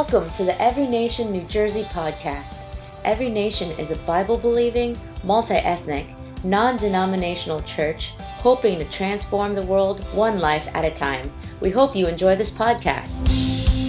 Welcome to the Every Nation New Jersey podcast. Every Nation is a Bible-believing, multi-ethnic, non-denominational church hoping to transform the world one life at a time. We hope you enjoy this podcast.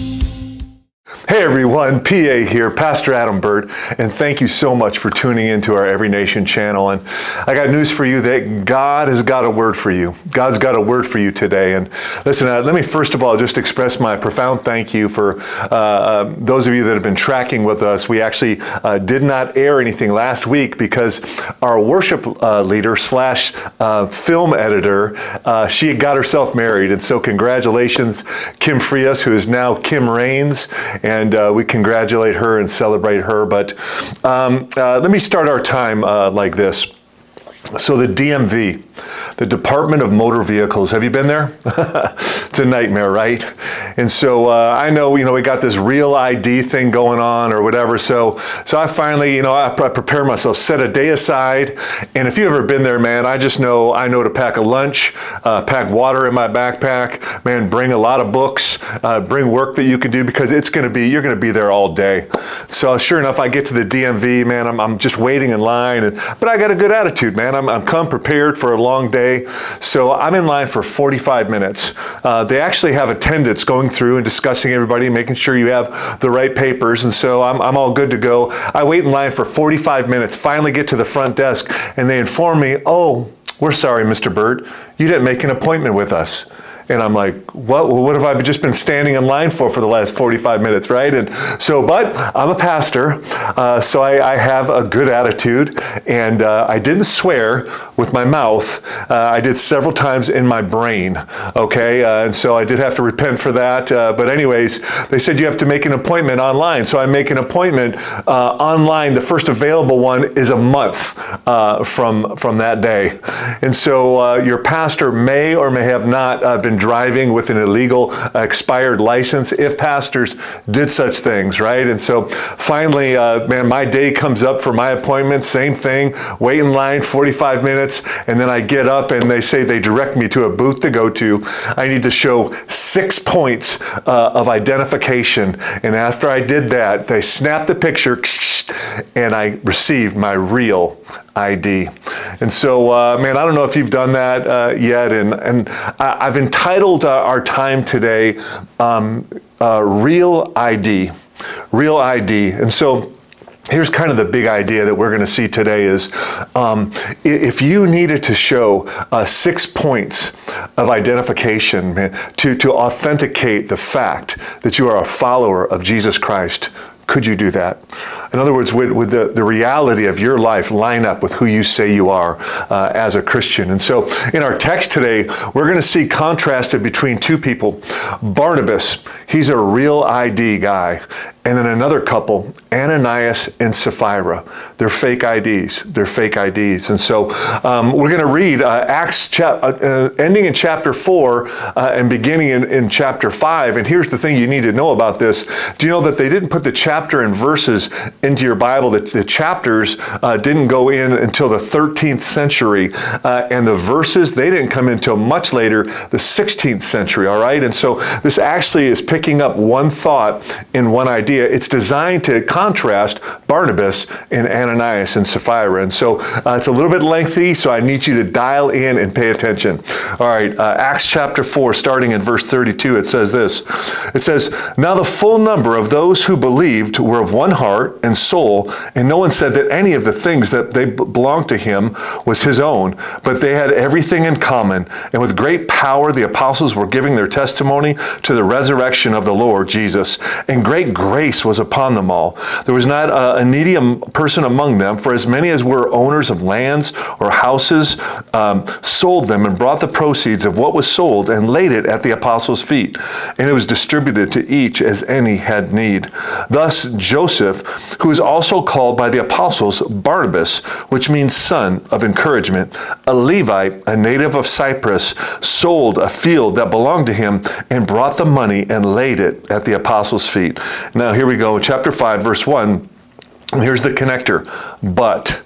Hey everyone, PA here, Pastor Adam Burt, and thank you so much for tuning into our Every Nation channel. And I got news for you that God has got a word for you. God's got a word for you today. And listen, let me first of all just express my profound thank you for those of you that have been tracking with us. We actually did not air anything last week because our worship leader slash film editor, she had got herself married. And so congratulations, Kim Frias, who is now Kim Rains. And we congratulate her and celebrate her. But let me start our time like this. So the DMV, the Department of Motor Vehicles, have you been there? It's a nightmare, right? And so I know, we got this real ID thing going on or whatever. So I finally, I prepare myself, set a day aside. And if you've ever been there, man, I know to pack a lunch, pack water in my backpack, man, bring a lot of books, bring work that you can do because you're going to be there all day. So sure enough, I get to the DMV, man, I'm just waiting in line, but I got a good attitude, man. I'm come prepared for a long day. So I'm in line for 45 minutes. They actually have attendants going through and discussing everybody, making sure you have the right papers. And so I'm all good to go. I wait in line for 45 minutes, finally get to the front desk, and they inform me, "Oh, we're sorry, Mr. Burt, you didn't make an appointment with us." And I'm like, what have I just been standing in line for the last 45 minutes, right? And so, but I'm a pastor, so I have a good attitude, and I didn't swear with my mouth. I did several times in my brain, okay? And so I did have to repent for that. But anyways, they said you have to make an appointment online. So I make an appointment online. The first available one is a month from that day. And so your pastor may or may have not been driving with an illegal expired license if pastors did such things, right? And so finally, man, my day comes up for my appointment, same thing, wait in line 45 minutes, and then I get up and they direct me to a booth to go to. I need to show 6 points of identification. And after I did that, they snapped the picture and I received my real ID. And so, man, I don't know if you've done that yet, and I've entitled our time today, Real ID. Real ID. And so here's kind of the big idea that we're going to see today is if you needed to show 6 points of identification, man, to authenticate the fact that you are a follower of Jesus Christ, could you do that? In other words, would the reality of your life line up with who you say you are as a Christian? And so in our text today, we're going to see contrasted between two people. Barnabas, he's a real ID guy. And then another couple, Ananias and Sapphira. They're fake IDs. They're fake IDs. And so we're going to read Acts ending in chapter 4 and beginning in chapter 5. And here's the thing you need to know about this. Do you know that they didn't put the chapter and verses into your Bible? That the chapters didn't go in until the 13th century. And the verses, they didn't come in until much later, the 16th century. All right? And so this actually is picking up one thought in one idea. It's designed to contrast Barnabas and Ananias and Sapphira. And so it's a little bit lengthy, so I need you to dial in and pay attention. All right, Acts chapter 4, starting in verse 32, it says this. It says, "Now the full number of those who believed were of one heart and soul, and no one said that any of the things that they belonged to him was his own, but they had everything in common. And with great power the apostles were giving their testimony to the resurrection of the Lord Jesus. And great grace was upon them all. There was not a needy person among them, for as many as were owners of lands or houses sold them and brought the proceeds of what was sold and laid it at the apostles' feet. And it was distributed to each as any had need. Thus Joseph, who is also called by the apostles Barnabas, which means son of encouragement, a Levite, a native of Cyprus, sold a field that belonged to him and brought the money and laid it at the apostles' feet." Now here we go, chapter 5, verse 1. Here's the connector.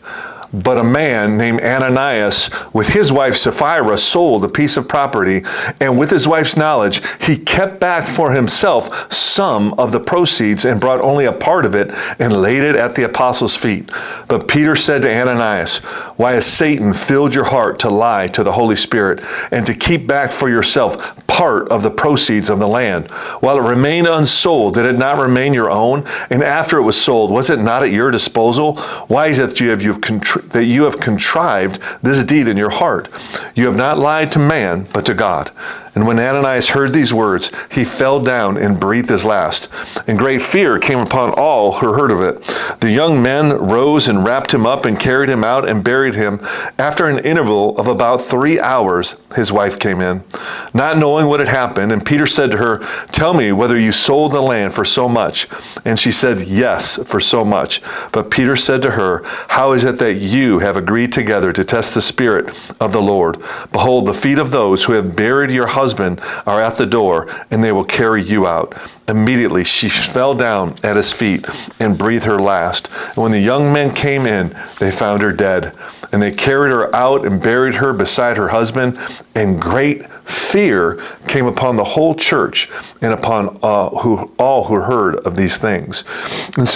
But a man named Ananias, with his wife Sapphira, sold a piece of property, and with his wife's knowledge, he kept back for himself some of the proceeds and brought only a part of it and laid it at the apostles' feet. But Peter said to Ananias, why has Satan filled your heart to lie to the Holy Spirit and to keep back for yourself part of the proceeds of the land? While it remained unsold, did it not remain your own? And after it was sold, was it not at your disposal? Why is it that you have contrived this deed in your heart? You have not lied to man, but to God. And when Ananias heard these words, he fell down and breathed his last. And great fear came upon all who heard of it. The young men rose and wrapped him up and carried him out and buried him. After an interval of about 3 hours, his wife came in, not knowing what had happened. And Peter said to her, tell me whether you sold the land for so much. And she said, yes, for so much. But Peter said to her, how is it that you have agreed together to test the Spirit of the Lord? Behold, the feet of those who have buried your husband are at the door, and they will carry you out. Immediately she fell down at his feet and breathed her last. And when the young men came in, they found her dead. And they carried her out and buried her beside her husband. And great fear came upon the whole church and upon all who heard of these things. And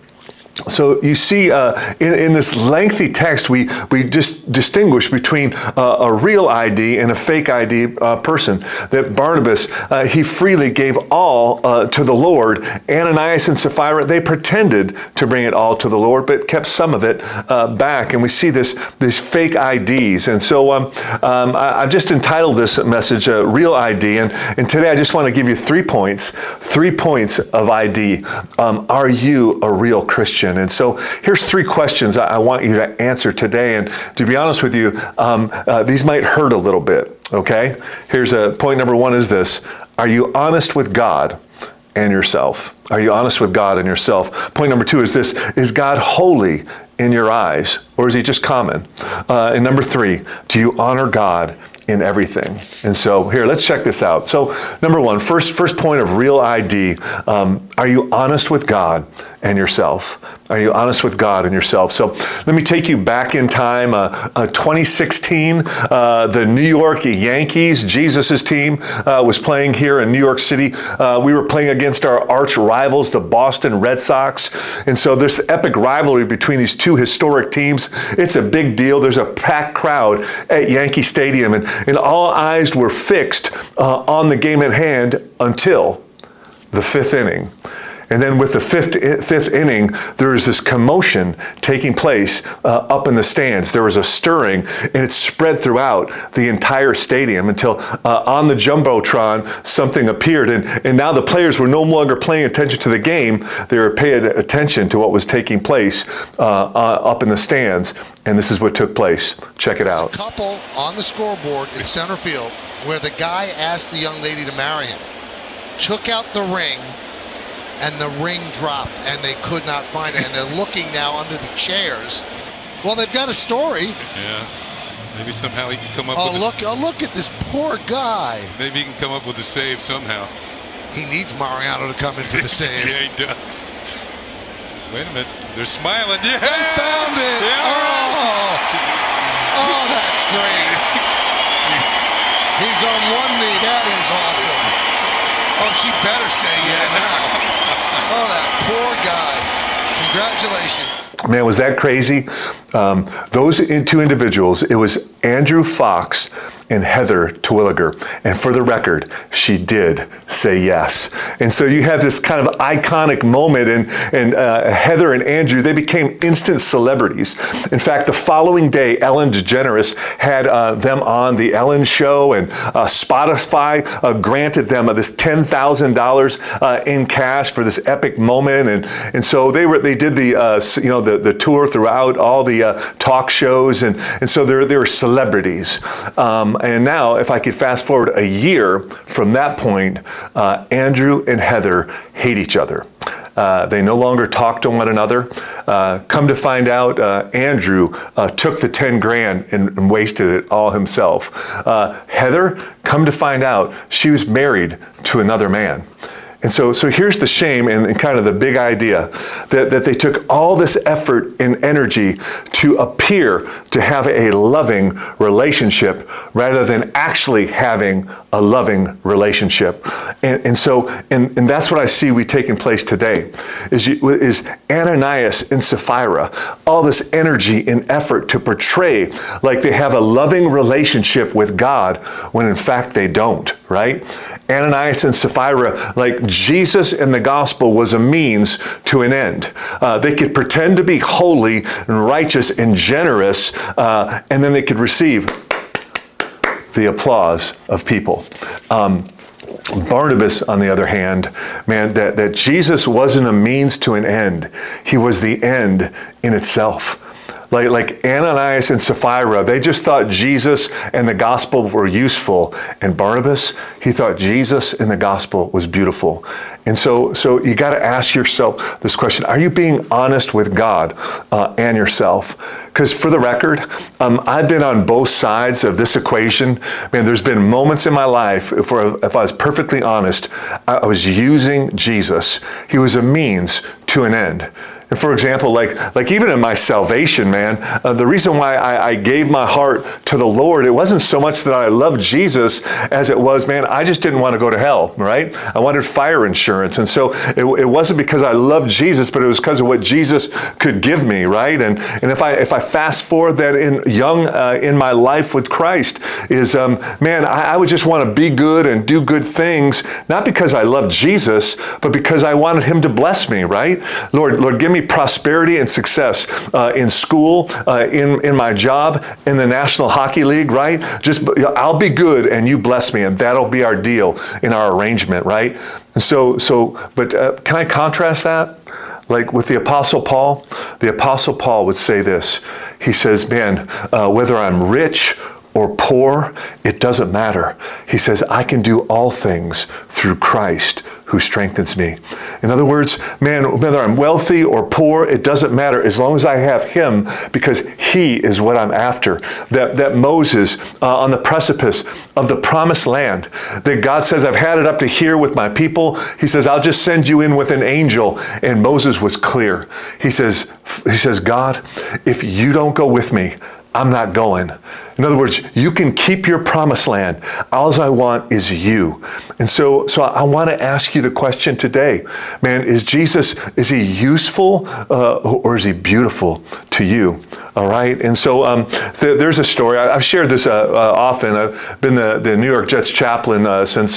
so you see, in this lengthy text, we just distinguish between a real ID and a fake ID person. That Barnabas, he freely gave all to the Lord. Ananias and Sapphira, they pretended to bring it all to the Lord, but kept some of it back. And we see these fake IDs. And so I've just entitled this message Real ID. And today I just want to give you 3 points of ID. Are you a real Christian? And so here's 3 questions I want you to answer today. And to be honest with you, these might hurt a little bit, okay? Here's point number 1 is this. Are you honest with God and yourself? Are you honest with God and yourself? Point number 2 is this. Is God holy in your eyes, or is he just common? And number 3, do you honor God in everything? And so here, let's check this out. So number 1, first point of real ID. Are you honest with God and yourself? Are you honest with God and yourself? So let me take you back in time. 2016, the New York Yankees, Jesus' team, was playing here in New York City. We were playing against our arch rivals, the Boston Red Sox. And so there's epic rivalry between these 2 historic teams. It's a big deal. There's a packed crowd at Yankee Stadium, and all eyes were fixed on the game at hand until the 5th inning. And then with the fifth inning, there was this commotion taking place up in the stands. There was a stirring, and it spread throughout the entire stadium until on the Jumbotron, something appeared. And now the players were no longer paying attention to the game. They were paying attention to what was taking place up in the stands. And this is what took place. Check it out. There's a couple on the scoreboard in center field where the guy asked the young lady to marry him, took out the ring, and the ring dropped, and they could not find it. And they're looking now under the chairs. Well, they've got a story. Yeah. Maybe somehow he can come up with look at this poor guy. Maybe he can come up with a save somehow. He needs Mariano to come in for the save. Yeah, he does. Wait a minute. They're smiling. Yeah! They found it! Yeah! Oh, that's great. He's on one knee. That is awesome. Oh, she better say yeah now. Oh, that poor guy. Congratulations. Man, was that crazy? Those 2 individuals, it was Andrew Fox and Heather Terwilliger. And for the record, she did say yes. And so you have this kind of iconic moment, and Heather and Andrew, they became instant celebrities. In fact, the following day, Ellen DeGeneres had them on The Ellen Show, and Spotify granted them this $10,000 in cash for this epic moment. And so they did the tour throughout all the talk shows, and so they were celebrities. And now, if I could fast forward a year from that point, Andrew and Heather hate each other. They no longer talk to one another. Come to find out, Andrew took the $10,000 and wasted it all himself. Heather, come to find out, she was married to another man. And so here's the shame and kind of the big idea that they took all this effort and energy to appear to have a loving relationship rather than actually having a loving relationship. And that's what I see taking place today is Ananias and Sapphira, all this energy and effort to portray like they have a loving relationship with God when in fact they don't, right? Ananias and Sapphira, like Jesus and the gospel was a means to an end. They could pretend to be holy and righteous and generous, and then they could receive the applause of people. Barnabas, on the other hand, man, that Jesus wasn't a means to an end. He was the end in itself. Like Ananias and Sapphira, they just thought Jesus and the gospel were useful. And Barnabas, he thought Jesus and the gospel was beautiful. And so you got to ask yourself this question: are you being honest with God and yourself? Because for the record, I've been on both sides of this equation. Man, there's been moments in my life, if I was perfectly honest, I was using Jesus. He was a means to an end. And for example, like even in my salvation, man, the reason why I gave my heart to the Lord, it wasn't so much that I loved Jesus as it was, man, I just didn't want to go to hell, right? I wanted fire insurance. And so it wasn't because I loved Jesus, but it was because of what Jesus could give me, right? And if I fast forward that in my life with Christ is, man, I would just want to be good and do good things, not because I loved Jesus, but because I wanted him to bless me, right? Lord, give me prosperity and success in school, in my job, in the National Hockey League, right? Just I'll be good and you bless me, and that'll be our deal in our arrangement, right? And but can I contrast that? Like with the Apostle Paul would say this. He says, man, whether I'm rich or poor, it doesn't matter. He says, I can do all things through Christ who strengthens me. In other words, man, whether I'm wealthy or poor, it doesn't matter as long as I have him, because he is what I'm after. That Moses on the precipice of the promised land, that God says, I've had it up to here with my people. He says, I'll just send you in with an angel. And Moses was clear. He says, God, if you don't go with me, I'm not going. In other words, you can keep your promised land. All I want is you. And so I want to ask you the question today, man, is he useful or is he beautiful to you? All right. And so there's a story. I've shared this often. I've been the New York Jets chaplain since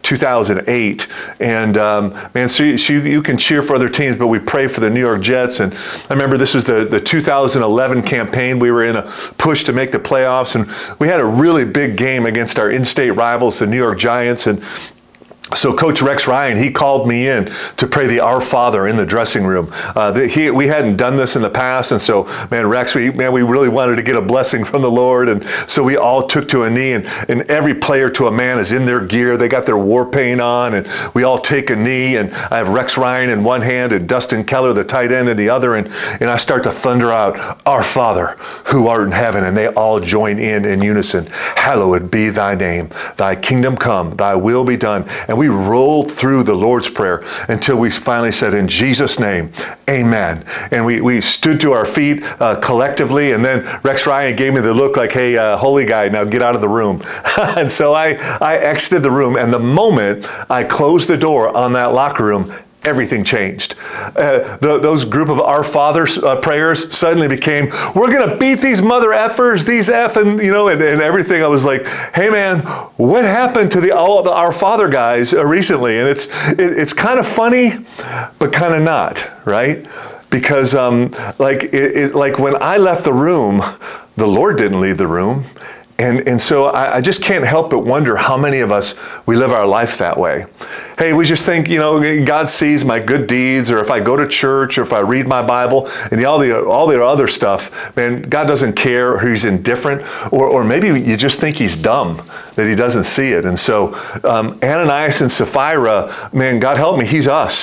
2008. And man, so you can cheer for other teams, but we pray for the New York Jets. And I remember this was the 2011 campaign. We were in a push to make the playoffs, and we had a really big game against our in-state rivals, the New York Giants. And so Coach Rex Ryan, he called me in to pray the Our Father in the dressing room. We hadn't done this in the past, and so, man, Rex, we really wanted to get a blessing from the Lord, and so we all took to a knee, and every player to a man is in their gear. They got their war paint on, and we all take a knee, and I have Rex Ryan in one hand and Dustin Keller, the tight end, in the other, and I start to thunder out, Our Father, who art in heaven, and they all join in unison. Hallowed be thy name. Thy kingdom come, thy will be done. And we rolled through the Lord's Prayer until we finally said, in Jesus' name, amen. And we stood to our feet collectively, and then Rex Ryan gave me the look like, hey, holy guy, now get out of the room. And so I exited the room, and the moment I closed the door on that locker room, everything changed. Those group of Our Father prayers suddenly became, we're going to beat these mother effers, these and everything. I was like, hey man, what happened to all the Our Father guys recently? And it's kind of funny, but kind of not, right? Because like when I left the room, the Lord didn't leave the room. And so I just can't help but wonder how many of us, we live our life that way. Hey, we just think, God sees my good deeds, or if I go to church, or if I read my Bible, and all the other stuff, man, God doesn't care, or he's indifferent, or maybe you just think he's dumb, that he doesn't see it. And so Ananias and Sapphira, man, God help me, he's us.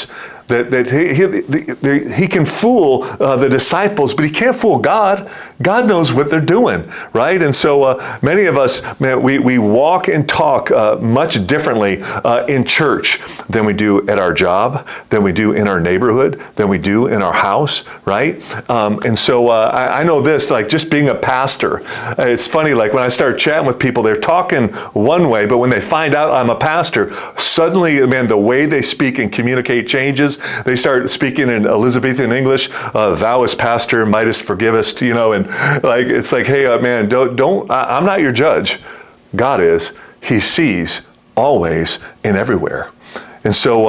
that he can fool the disciples, but he can't fool God. God knows what they're doing, right? And so many of us, man, we walk and talk much differently in church than we do at our job, than we do in our neighborhood, than we do in our house, right? And so I know this, like just being a pastor, it's funny, like when I start chatting with people, they're talking one way, but when they find out I'm a pastor, suddenly, man, the way they speak and communicate changes. They start speaking in Elizabethan English, thou as pastor mightest forgivest, and like it's like, hey, man, don't. I'm not your judge. God is. He sees always and everywhere. And so,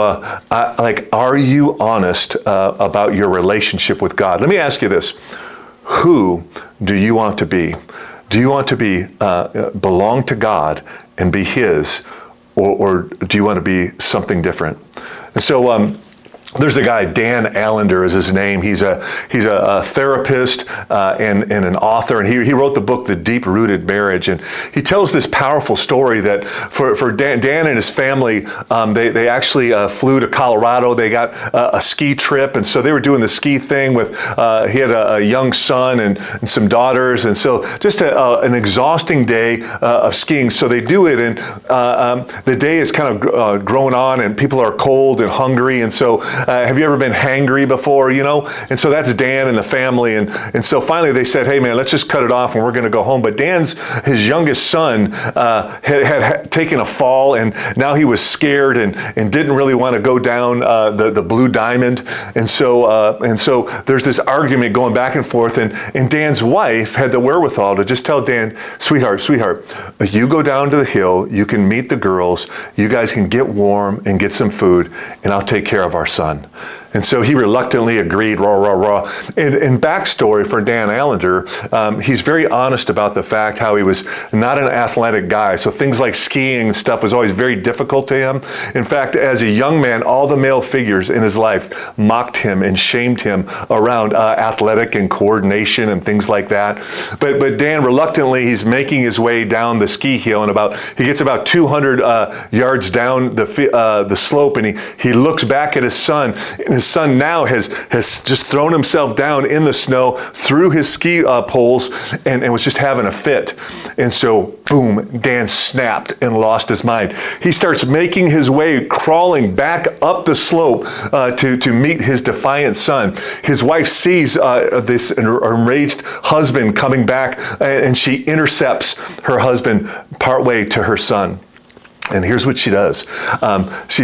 are you honest about your relationship with God? Let me ask you this: who do you want to be? Do you want to be belong to God and be His, or do you want to be something different? And so, there's a guy, Dan Allender is his name. He's a therapist and an author, and he wrote the book The Deep-Rooted Marriage. And he tells this powerful story that for Dan and his family, they actually flew to Colorado. They got a ski trip, and so they were doing the ski thing with. He had a young son and some daughters, and so just an exhausting day of skiing. So they do it, and the day is kind of growing on, and people are cold and hungry, and so. Have you ever been hangry before, And so that's Dan and the family. And so finally they said, hey, man, let's just cut it off and we're going to go home. But his youngest son had taken a fall, and now he was scared and didn't really want to go down the Blue Diamond. And so there's this argument going back and forth. And Dan's wife had the wherewithal to just tell Dan, sweetheart, you go down to the hill. You can meet the girls. You guys can get warm and get some food, and I'll take care of our son. And so he reluctantly agreed, rah. And backstory for Dan Allender, he's very honest about the fact how he was not an athletic guy. So things like skiing and stuff was always very difficult to him. In fact, as a young man, all the male figures in his life mocked him and shamed him around athletic and coordination and things like that. But Dan, reluctantly, he's making his way down the ski hill, and he gets about 200 yards down the slope, and he looks back at his son, and his son now has just thrown himself down in the snow through his ski poles and was just having a fit. And so, boom, Dan snapped and lost his mind. He starts making his way, crawling back up the slope to meet his defiant son. His wife sees this enraged husband coming back, and she intercepts her husband partway to her son. And here's what she does. She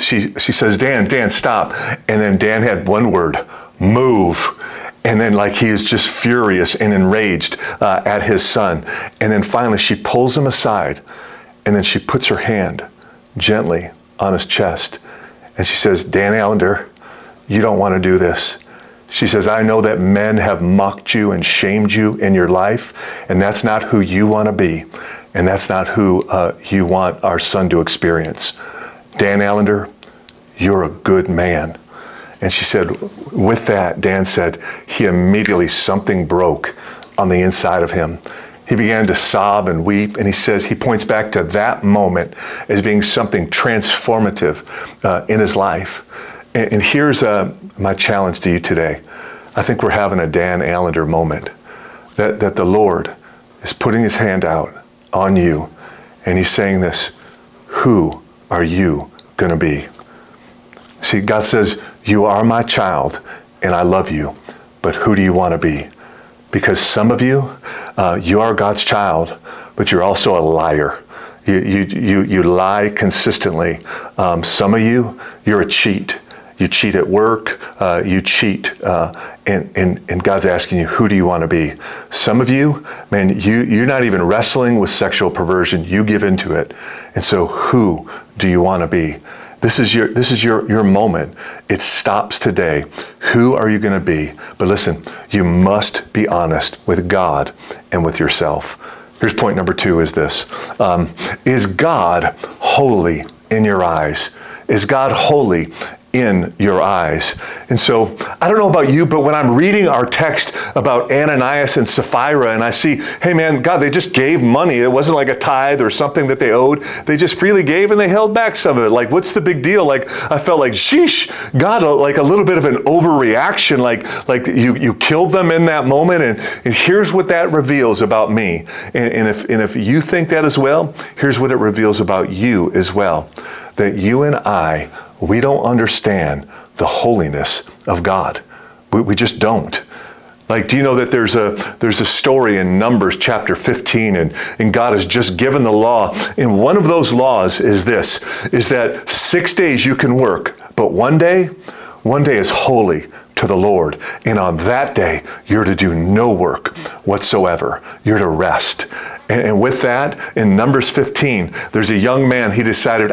says, Dan, stop. And then Dan had one word, move. And then he is just furious and enraged at his son. And then finally she pulls him aside, and then she puts her hand gently on his chest. And she says, Dan Allender, you don't want to do this. She says, I know that men have mocked you and shamed you in your life, and that's not who you want to be. And that's not who you want our son to experience. Dan Allender, you're a good man. And she said, with that, Dan said, something broke on the inside of him. He began to sob and weep, and he points back to that moment as being something transformative in his life. And here's my challenge to you today. I think we're having a Dan Allender moment, that the Lord is putting his hand out on you, and he's saying this: who are you going to be? See, God says, you are my child, and I love you, but who do you want to be? Because some of you, you are God's child, but you're also a liar. You lie consistently. Some of you, you're a cheat. You cheat at work, you cheat, and God's asking you, who do you want to be? Some of you, man, you're not even wrestling with sexual perversion. You give into it. And so who do you want to be? This is your moment. It stops today. Who are you going to be? But listen, you must be honest with God and with yourself. Here's point number 2 is this. Is God holy in your eyes? Is God holy in your eyes. And so I don't know about you, but when I'm reading our text about Ananias and Sapphira, and I see, hey man, God, they just gave money. It wasn't like a tithe or something that they owed. They just freely gave and they held back some of it. Like, what's the big deal? Like, I felt like, sheesh, God, like a little bit of an overreaction. Like you killed them in that moment. And here's what that reveals about me. And if you think that as well, here's what it reveals about you as well. That you and I, we don't understand the holiness of God. We just don't. Like, do you know that there's a story in Numbers chapter 15, and God has just given the law. And one of those laws is this, is that 6 days you can work, but one day is holy to the Lord. And on that day, you're to do no work whatsoever. You're to rest. And with that, in Numbers 15, there's a young man, he decided,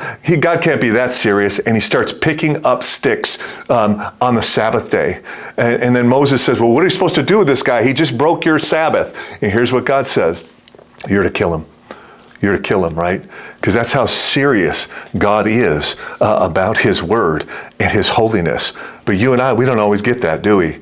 God can't be that serious. And he starts picking up sticks on the Sabbath day. And then Moses says, well, what are you supposed to do with this guy? He just broke your Sabbath. And here's what God says. You're to kill him. You're to kill him, right? Because that's how serious God is about his word and his holiness. But you and I, we don't always get that, do we?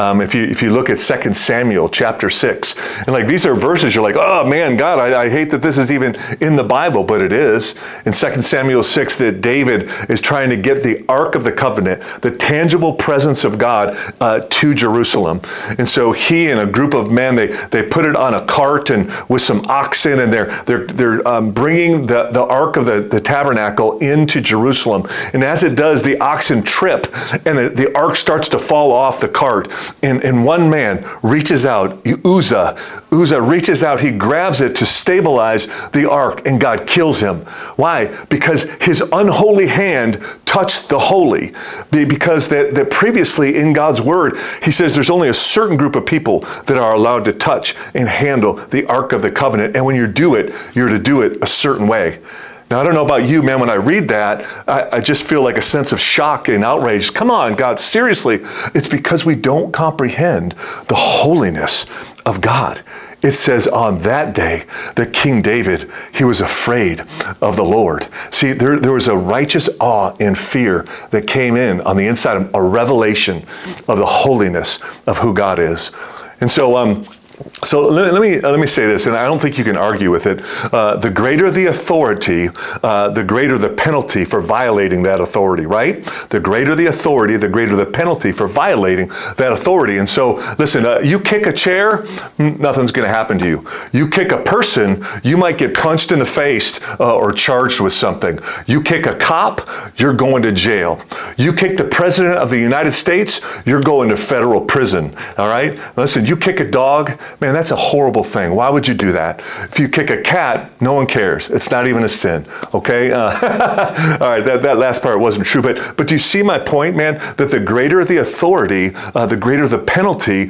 If you look at 2 Samuel chapter 6, and like these are verses, you're like, oh man, God, I hate that this is even in the Bible, but it is. In 2 Samuel 6, that David is trying to get the Ark of the Covenant, the tangible presence of God, to Jerusalem. And so he and a group of men, they put it on a cart and with some oxen, and they're bringing the Ark of the tabernacle into Jerusalem. And as it does, the oxen trip, and the Ark starts to fall off the cart. And one man reaches out, Uzzah reaches out, he grabs it to stabilize the ark, and God kills him. Why? Because his unholy hand touched the holy. Because that previously in God's word, he says there's only a certain group of people that are allowed to touch and handle the Ark of the Covenant. And when you do it, you're to do it a certain way. Now, I don't know about you, man, when I read that, I just feel like a sense of shock and outrage. Come on, God, seriously. It's because we don't comprehend the holiness of God. It says on that day that King David, he was afraid of the Lord. See, there was a righteous awe and fear that came in on the inside of a revelation of the holiness of who God is. And so let me say this, and I don't think you can argue with it. The greater the authority, the greater the penalty for violating that authority, right? The greater the authority, the greater the penalty for violating that authority. And so, listen, you kick a chair, nothing's going to happen to you. You kick a person, you might get punched in the face or charged with something. You kick a cop, you're going to jail. You kick the president of the United States, you're going to federal prison, all right? Listen, you kick a dog, man, that's a horrible thing. Why would you do that? If you kick a cat, no one cares. It's not even a sin, okay? All right, that last part wasn't true. But do you see my point, man? That the greater the authority, the greater the penalty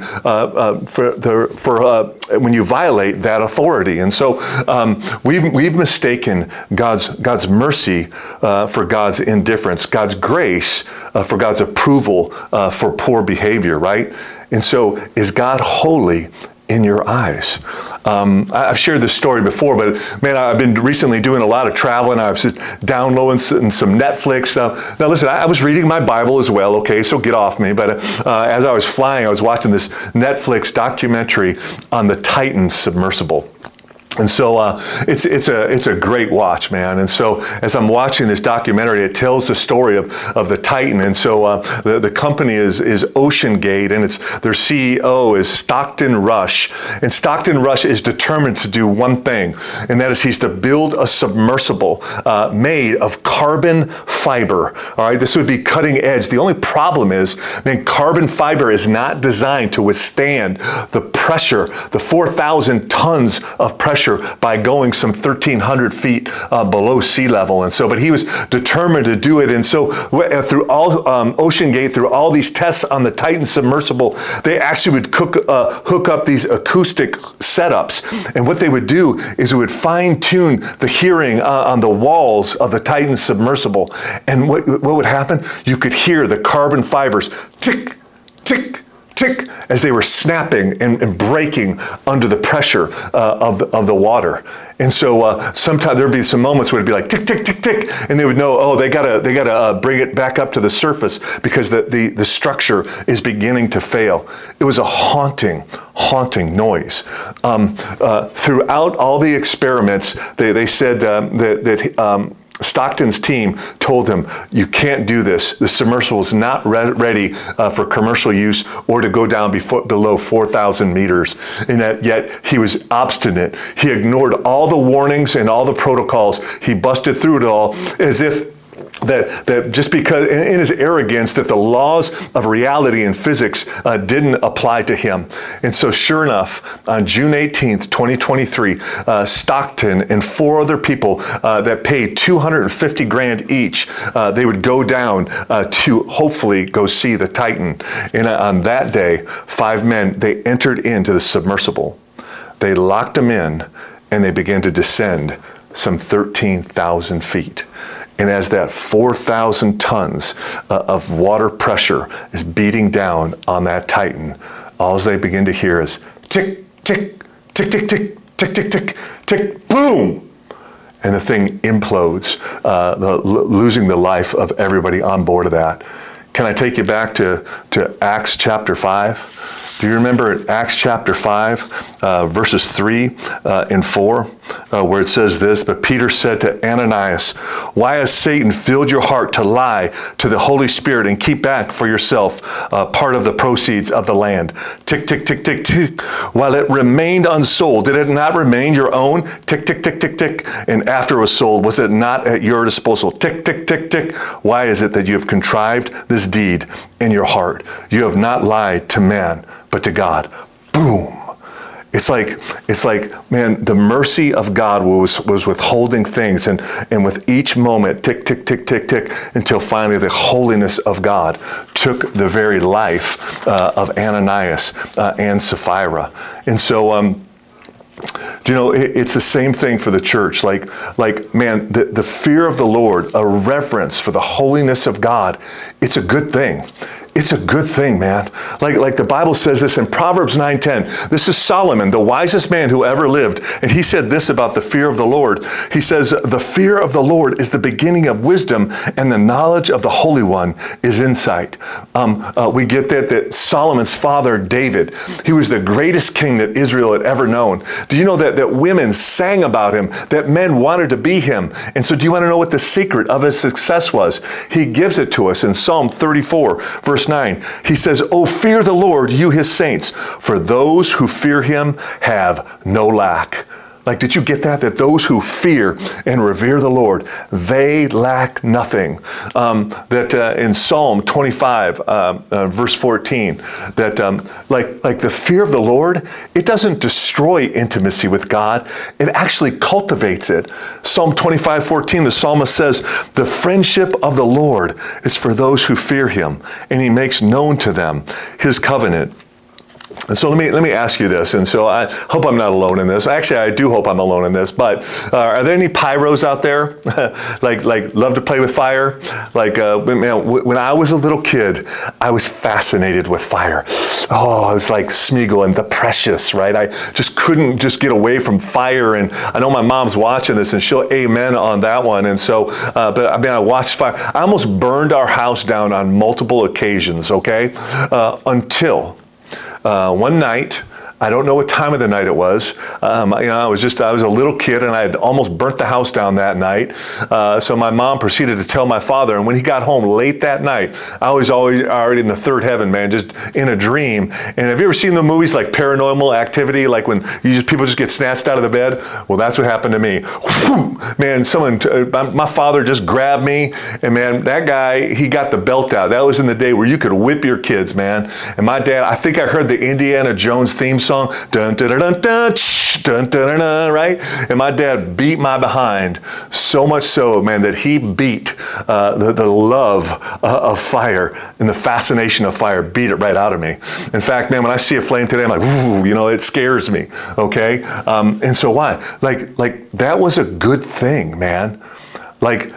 for when you violate that authority. And so we've mistaken God's mercy for God's indifference, God's grace for God's approval for poor behavior, right? And so is God holy in your eyes? I've shared this story before, but man, I've been recently doing a lot of traveling. I was just downloading some Netflix. Now listen, I was reading my Bible as well, okay, so get off me. But as I was flying, I was watching this Netflix documentary on the Titan submersible. And so it's a great watch, man. And so as I'm watching this documentary, it tells the story of the Titan. And so the company is OceanGate, and their CEO is Stockton Rush. And Stockton Rush is determined to do one thing, and that is he's to build a submersible made of carbon fiber. All right, this would be cutting edge. The only problem is, man, carbon fiber is not designed to withstand the pressure, the 4,000 tons of pressure by going some 1,300 feet below sea level. And so, but he was determined to do it. And so through all OceanGate, through all these tests on the Titan submersible, they actually would hook up these acoustic setups. And what they would do is it would fine tune the hearing on the walls of the Titan submersible. And what would happen? You could hear the carbon fibers tick, tick, tick, as they were snapping and breaking under the pressure of the water. And so sometimes there'd be some moments where it'd be like tick, tick, tick, tick, and they would know, oh, they gotta bring it back up to the surface because the structure is beginning to fail. It was a haunting noise. Throughout all the experiments, they said that Stockton's team told him, you can't do this. The submersible is not ready for commercial use or to go down below 4,000 meters. And yet he was obstinate. He ignored all the warnings and all the protocols. He busted through it all as if that just because in his arrogance that the laws of reality and physics didn't apply to him. And so sure enough, on June 18th, 2023, Stockton and 4 other people that paid $250,000 each, they would go down to hopefully go see the Titan. And on that day, 5 men, they entered into the submersible. They locked them in and they began to descend some 13,000 feet. And as that 4,000 tons of water pressure is beating down on that Titan, all they begin to hear is tick, tick, tick, tick, tick, tick, tick, tick, tick, boom. And the thing implodes, losing the life of everybody on board of that. Can I take you back to Acts chapter 5? Do you remember Acts chapter 5, verses 3 and 4, where it says this, but Peter said to Ananias, why has Satan filled your heart to lie to the Holy Spirit and keep back for yourself part of the proceeds of the land? Tick, tick, tick, tick, tick. While it remained unsold, did it not remain your own? Tick, tick, tick, tick, tick. And after it was sold, was it not at your disposal? Tick, tick, tick, tick. Why is it that you have contrived this deed in your heart? You have not lied to man, but to God. Boom. It's like, man, the mercy of God was withholding things, and with each moment, tick, tick, tick, tick, tick, until finally the holiness of God took the very life of Ananias and Sapphira. And so, it's the same thing for the church. Like, man, the fear of the Lord, a reverence for the holiness of God, it's a good thing. It's a good thing, man. Like the Bible says this in Proverbs 9:10. This is Solomon, the wisest man who ever lived. And he said this about the fear of the Lord. He says, the fear of the Lord is the beginning of wisdom, and the knowledge of the Holy One is insight. We get that Solomon's father, David, he was the greatest king that Israel had ever known. Do you know that women sang about him, that men wanted to be him? And so do you want to know what the secret of his success was? He gives it to us in Psalm 34, verse 9. He says, oh, fear the Lord, you his saints, for those who fear him have no lack. Like, did you get that? That those who fear and revere the Lord, they lack nothing. In Psalm 25, verse 14, that like the fear of the Lord, it doesn't destroy intimacy with God. It actually cultivates it. Psalm 25:14, the psalmist says, the friendship of the Lord is for those who fear him, and he makes known to them his covenant. And so let me ask you this, and so I hope I'm not alone in this. Actually, I do hope I'm alone in this, but are there any pyros out there? like love to play with fire? Man, when I was a little kid, I was fascinated with fire. Oh, it was like Smeagol and The Precious, right? I just couldn't just get away from fire, and I know my mom's watching this, and she'll amen on that one. And so, but I mean, I watched fire. I almost burned our house down on multiple occasions, okay? Until one night, I don't know what time of the night it was. I was a little kid, and I had almost burnt the house down that night. So my mom proceeded to tell my father, and when he got home late that night, I was already in the third heaven, man, just in a dream. And have you ever seen the movies like Paranormal Activity, like when people just get snatched out of the bed? Well, that's what happened to me. Man, my father just grabbed me, and man, that guy, he got the belt out. That was in the day where you could whip your kids, man. And my dad, I think I heard the Indiana Jones theme song, dun dun dun dun dun, dun, dun, dun, dun, right? And my dad beat my behind, so much so, man, that he beat the love of fire and the fascination of fire, beat it right out of me. In fact, man, when I see a flame today, I'm like, ooh, it scares me, okay? And so why? Like that was a good thing, man. Like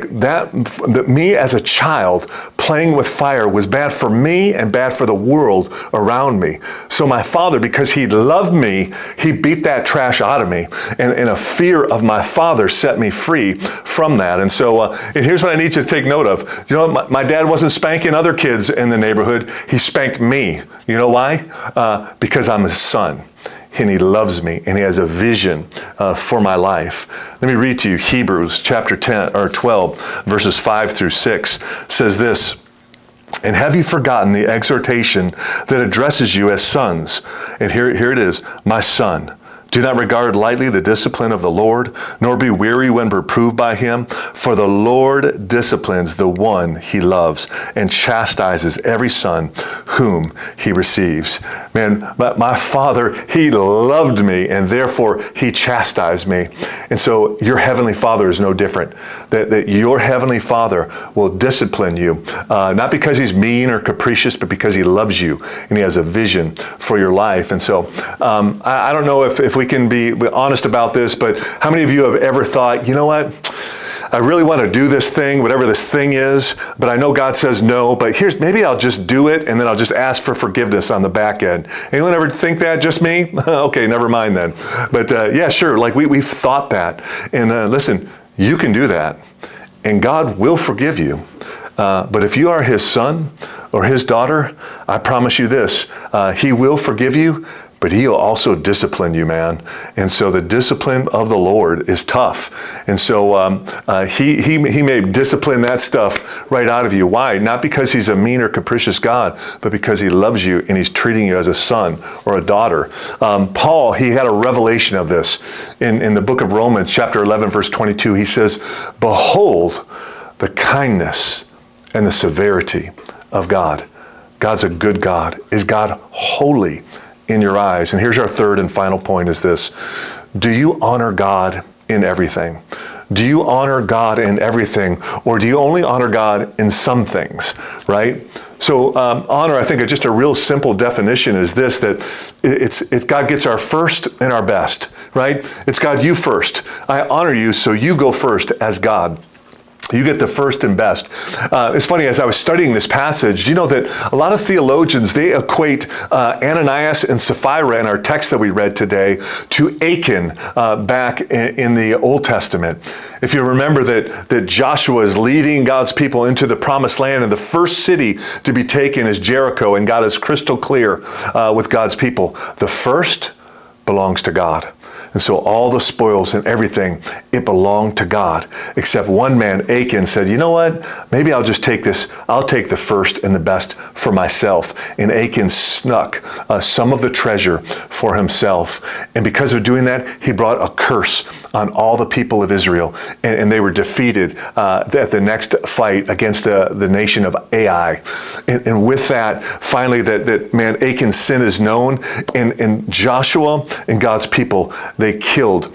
that me as a child playing with fire was bad for me and bad for the world around me. So my father, because he loved me, he beat that trash out of me. And a fear of my father set me free from that. And so and here's what I need you to take note of. You know, my dad wasn't spanking other kids in the neighborhood. He spanked me. You know why? Because I'm his son. And he loves me, and he has a vision for my life. Let me read to you Hebrews chapter 10 or 12, verses 5 through 6 says this. And have you forgotten the exhortation that addresses you as sons? And here it is, my son. Do not regard lightly the discipline of the Lord, nor be weary when reproved by him. For the Lord disciplines the one he loves and chastises every son whom he receives. Man, my father, he loved me, and therefore he chastised me. And so your heavenly father is no different. That your heavenly father will discipline you, not because he's mean or capricious, but because he loves you and he has a vision for your life. And so I don't know if we can be honest about this, but how many of you have ever thought, you know what? I really want to do this thing, whatever this thing is, but I know God says no, but maybe I'll just do it, and then I'll just ask for forgiveness on the back end. Anyone ever think that? Just me? Okay, never mind then. But yeah, sure, like we've thought that. And listen, you can do that, and God will forgive you. But if you are his son or his daughter, I promise you this, he will forgive you, but he'll also discipline you, man. And so the discipline of the Lord is tough. And so he may discipline that stuff right out of you. Why? Not because he's a mean or capricious God, but because he loves you and he's treating you as a son or a daughter. Paul, he had a revelation of this. In the book of Romans, chapter 11, verse 22, he says, behold the kindness and the severity of God. God's a good God. Is God holy in your eyes? And here's our third and final point is this. Do you honor God in everything? Do you honor God in everything, or do you only honor God in some things, right? So honor, I think just a real simple definition is this, that it's God gets our first and our best, right? It's God, you first. I honor you, so you go first as God. You get the first and best. It's funny, as I was studying this passage, you know that a lot of theologians, they equate Ananias and Sapphira in our text that we read today to Achan back in the Old Testament. If you remember that Joshua is leading God's people into the promised land, and the first city to be taken is Jericho, and God is crystal clear with God's people. The first belongs to God. And so all the spoils and everything, it belonged to God. Except one man, Achan, said, you know what? Maybe I'll just take this. I'll take the first and the best for myself. And Achan snuck some of the treasure for himself. And because of doing that, he brought a curse on all the people of Israel. And they were defeated at the next fight against the nation of Ai. And with that, finally, that man, Achan's sin is known. And Joshua and God's people, they killed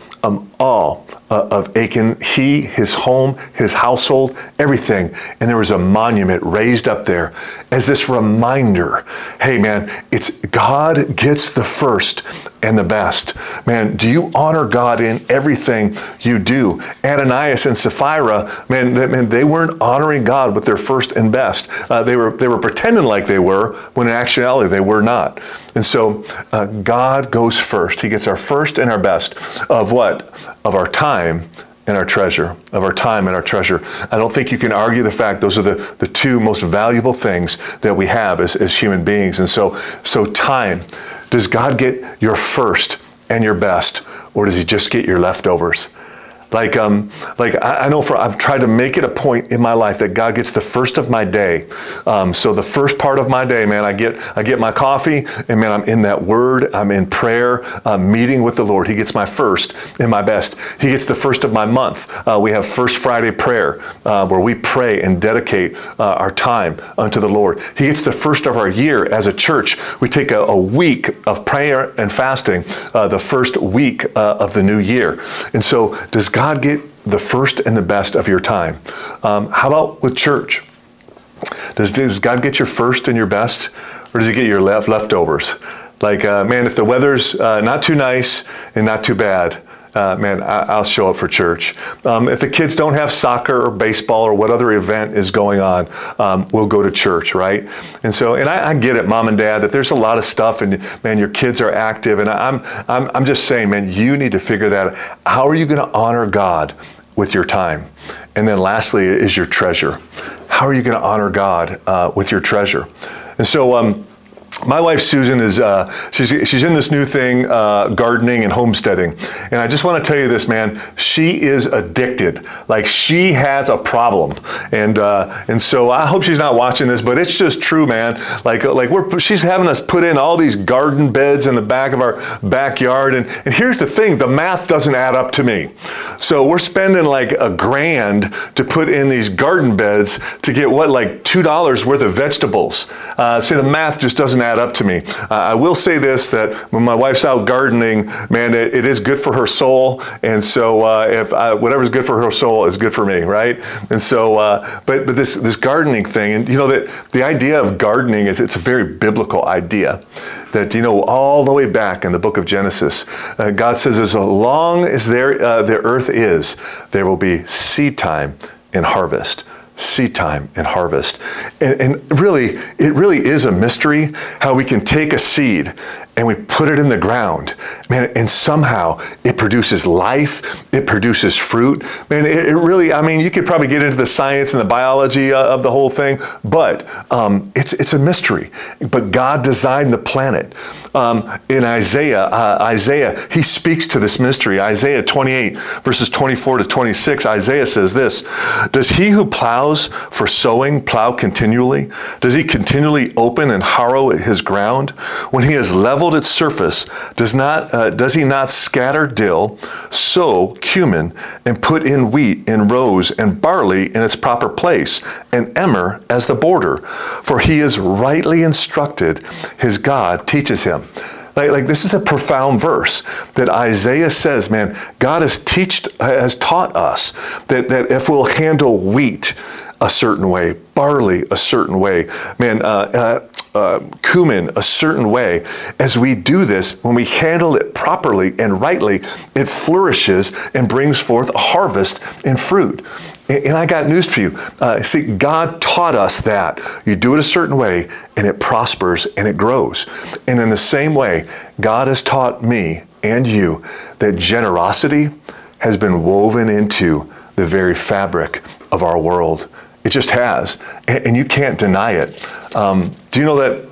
all of Achan, his home, his household, everything. And there was a monument raised up there as this reminder. Hey, man, it's God gets the first and the best. Man, do you honor God in everything you do? Ananias and Sapphira, man, they weren't honoring God with their first and best. They were pretending like they were, when in actuality they were not. And so God goes first. He gets our first and our best of what? Of our time and our treasure. Of our time and our treasure. I don't think you can argue the fact those are the two most valuable things that we have as human beings. And so time. Does God get your first and your best, or does he just get your leftovers? Like I know I've tried to make it a point in my life that God gets the first of my day. So the first part of my day, man, I get my coffee, and man, I'm in that word, I'm in prayer, meeting with the Lord. He gets my first and my best. He gets the first of my month. We have First Friday prayer, where we pray and dedicate our time unto the Lord. He gets the first of our year as a church. We take a week of prayer and fasting, the first week of the new year. And so does God get the first and the best of your time? How about with church? Does God get your first and your best, or does he get your leftovers? Like, man, if the weather's not too nice and not too bad, I'll show up for church. If the kids don't have soccer or baseball or what other event is going on, we'll go to church, right? And so, and I get it, Mom and Dad, that there's a lot of stuff, and man, your kids are active, and I'm just saying, man, you need to figure that out. How are you going to honor God with your time? And then lastly is your treasure. How are you going to honor God with your treasure? And so, my wife Susan is she's in this new thing, gardening and homesteading, and I just want to tell you this, man. She is addicted. Like, she has a problem, and so I hope she's not watching this, but it's just true, man. Like she's having us put in all these garden beds in the back of our backyard, and here's the thing: the math doesn't add up to me. So we're spending like $1,000 to put in these garden beds to get like $2 worth of vegetables. See, the math just doesn't add up to me. I will say this, that when my wife's out gardening, man, it is good for her soul. And so if whatever's good for her soul is good for me, right? And so, but this gardening thing, and you know that the idea of gardening it's a very biblical idea. That, you know, all the way back in the book of Genesis, God says, as long as the earth is, there will be seed time and harvest. Seed time and harvest. And really, it really is a mystery how we can take a seed and we put it in the ground, man, and somehow it produces life, it produces fruit. Man, it really, I mean, you could probably get into the science and the biology of the whole thing, but it's a mystery. But God designed the planet. In Isaiah, he speaks to this mystery. Isaiah 28, verses 24 to 26, Isaiah says this: does he who plows for sowing plow continually? Does he continually open and harrow his ground? When he has leveled its surface, does he not scatter dill, sow cumin, and put in wheat in rows, and barley in its proper place, and emmer as the border? For he is rightly instructed, his God teaches him. Like this is a profound verse that Isaiah says, man, God has taught us that if we'll handle wheat a certain way, barley a certain way, man, cumin a certain way, as we do this, when we handle it properly and rightly, it flourishes and brings forth a harvest and fruit. And I got news for you. See, God taught us that. You do it a certain way, and it prospers and it grows. And in the same way, God has taught me and you that generosity has been woven into the very fabric of our world. It just has. And you can't deny it. Do you know that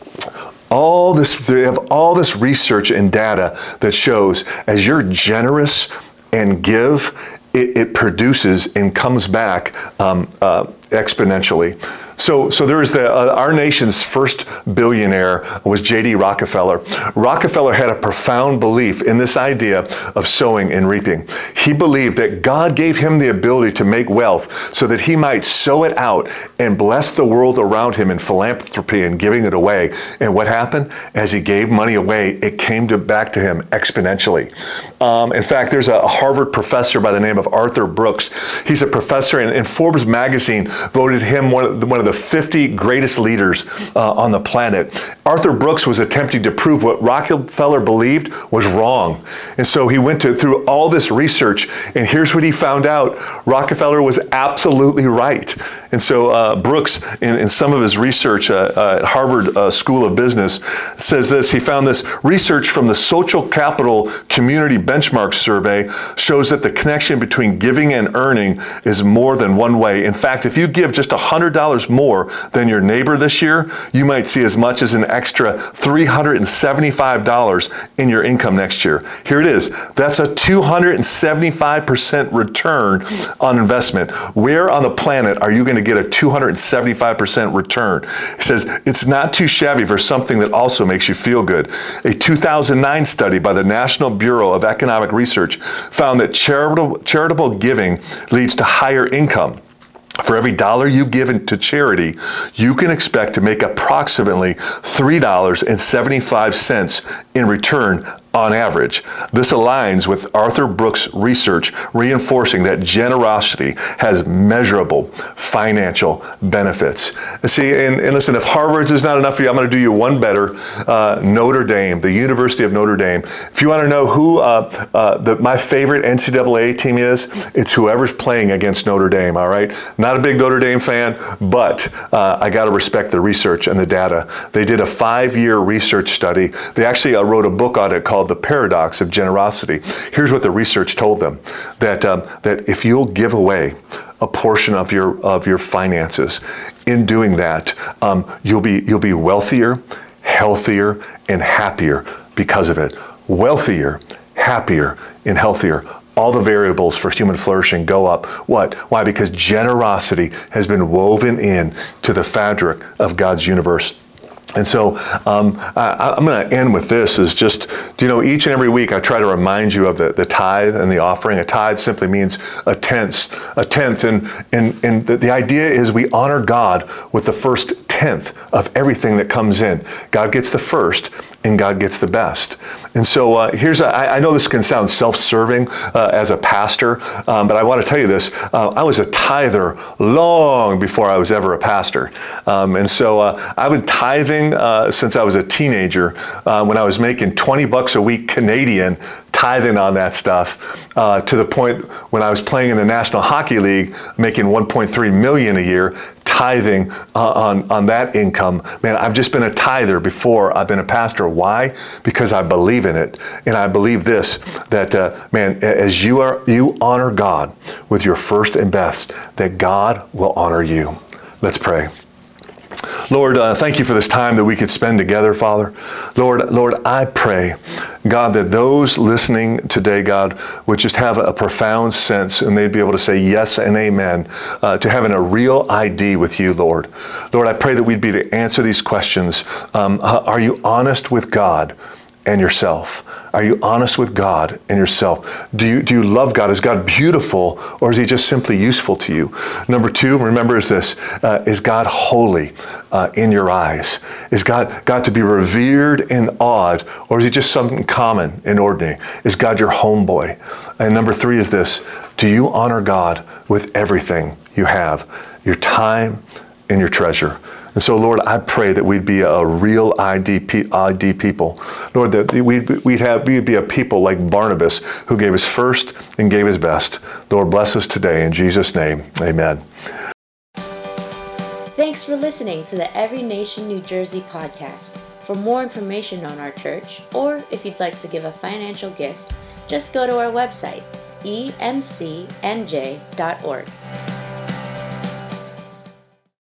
they have all this research and data that shows as you're generous and give, it produces and comes back exponentially. So there is our nation's first billionaire was J.D. Rockefeller. Rockefeller had a profound belief in this idea of sowing and reaping. He believed that God gave him the ability to make wealth so that he might sow it out and bless the world around him in philanthropy and giving it away. And what happened? As he gave money away, it came back to him exponentially. In fact, there's a Harvard professor by the name of Arthur Brooks. He's a professor, and Forbes magazine voted him one of the 50 greatest leaders on the planet. Arthur Brooks was attempting to prove what Rockefeller believed was wrong. And so he went through all this research, and here's what he found out. Rockefeller was absolutely right. And so Brooks, in some of his research at Harvard School of Business, says this. He found this research from the Social Capital Community Benchmark Survey shows that the connection between giving and earning is more than one way. In fact, if you give just $100 more than your neighbor this year, you might see as much as an extra $375 in your income next year. Here it is. That's a 275% return on investment. Where on the planet are you going to get a 275% return? He says it's not too shabby for something that also makes you feel good. A 2009 study by the National Bureau of Economic Research found that charitable giving leads to higher income. For every dollar you give into charity, you can expect to make approximately $3.75 in return on average. This aligns with Arthur Brooks' research reinforcing that generosity has measurable financial benefits. See, and listen, if Harvard's is not enough for you, I'm going to do you one better. Notre Dame, the University of Notre Dame. If you want to know who my favorite NCAA team is, it's whoever's playing against Notre Dame, all right? Not a big Notre Dame fan, but I got to respect the research and the data. They did a 5-year research study. They actually wrote a book on it called The Paradox of Generosity. Here's what the research told them, that if you'll give away a portion of your finances, in doing that, you'll be wealthier, healthier, and happier because of it. Wealthier, happier, and healthier. All the variables for human flourishing go up. What? Why? Because generosity has been woven in to the fabric of God's universe. And so I'm going to end with this, is just, each and every week I try to remind you of the tithe and the offering. A tithe simply means a tenth. And the idea is we honor God with the first tenth of everything that comes in. God gets the first, and God gets the best. And so I know this can sound self-serving as a pastor, but I want to tell you this. I was a tither long before I was ever a pastor. And so I've been tithing since I was a teenager, when I was making $20 a week Canadian, tithing on that stuff, to the point when I was playing in the National Hockey League, making $1.3 million a year, tithing on that income. Man, I've just been a tither before I've been a pastor. Why? Because I believe in it. And I believe this, that, as you honor God with your first and best, that God will honor you. Let's pray. Lord, thank you for this time that we could spend together, Father. Lord, I pray, God, that those listening today, God, would just have a profound sense, and they'd be able to say yes and amen to having a real ID with you, Lord. Lord, I pray that we'd be to answer these questions. Are you honest with God and yourself? Are you honest with God and yourself? Do you love God? Is God beautiful, or is he just simply useful to you? Number 2, remember, is this, is God holy in your eyes? Is God to be revered and awed, or is he just something common and ordinary? Is God your homeboy? And number 3 is this, do you honor God with everything you have, your time and your treasure? And so, Lord, I pray that we'd be a real ID people. Lord, that we'd be a people like Barnabas, who gave his first and gave his best. Lord, bless us today in Jesus' name. Amen. Thanks for listening to the Every Nation New Jersey podcast. For more information on our church, or if you'd like to give a financial gift, just go to our website, emcnj.org.